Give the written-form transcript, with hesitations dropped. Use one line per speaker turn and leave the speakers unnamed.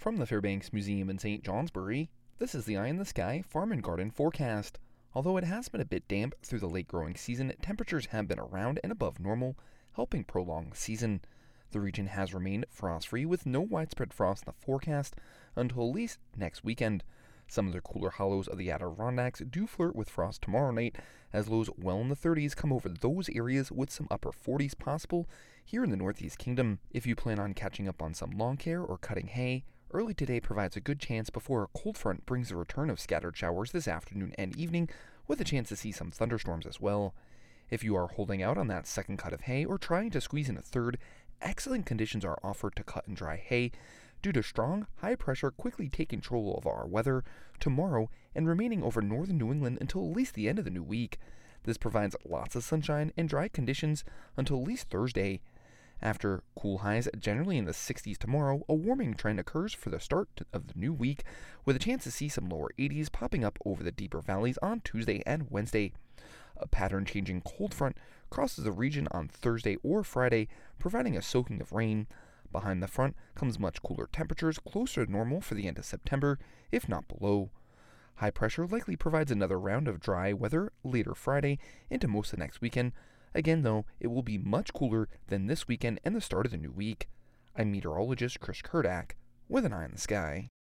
From the Fairbanks Museum in St. Johnsbury, this is the Eye in the Sky Farm and Garden forecast. Although it has been a bit damp through the late growing season, temperatures have been around and above normal, helping prolong the season. The region has remained frost-free with no widespread frost in the forecast until at least next weekend. Some of the cooler hollows of the Adirondacks do flirt with frost tomorrow night, as lows well in the 30s come over those areas with some upper 40s possible here in the Northeast Kingdom. If you plan on catching up on some lawn care or cutting hay, early today provides a good chance before a cold front brings the return of scattered showers this afternoon and evening, with a chance to see some thunderstorms as well. If you are holding out on that second cut of hay or trying to squeeze in a third, excellent conditions are offered to cut and dry hay due to strong, high pressure quickly take control of our weather tomorrow and remaining over northern New England until at least the end of the new week. This provides lots of sunshine and dry conditions until at least Thursday. After cool highs generally in the 60s tomorrow, a warming trend occurs for the start of the new week, with a chance to see some lower 80s popping up over the deeper valleys on Tuesday and Wednesday. A pattern-changing cold front crosses the region on Thursday or Friday, providing a soaking of rain. Behind the front comes much cooler temperatures closer to normal for the end of September, if not below. High pressure likely provides another round of dry weather later Friday into most of next weekend. Again, though, it will be much cooler than this weekend and the start of the new week. I'm meteorologist Chris Kurdak with an eye in the sky.